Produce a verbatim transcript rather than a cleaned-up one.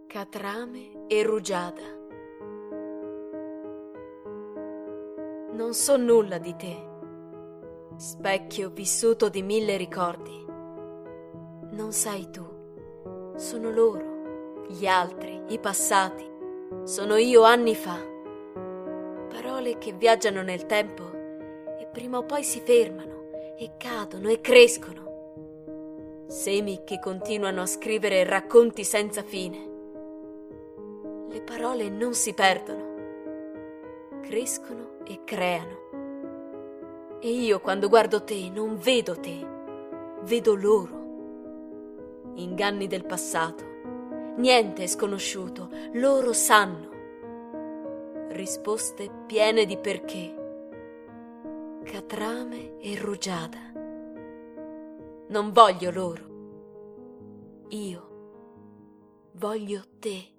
Catrame e rugiada. Non so nulla di te, specchio vissuto di mille ricordi. Non sei tu, sono loro, gli altri, i passati. Sono io anni fa. Parole che viaggiano nel tempo e prima o poi si fermano e cadono e crescono. Semi che continuano a scrivere racconti senza fine. Le parole non si perdono, crescono e creano. E io quando guardo te non vedo te, vedo loro. Inganni del passato, niente è sconosciuto, loro sanno. Risposte piene di perché. Catrame e rugiada. Non voglio loro, io voglio te.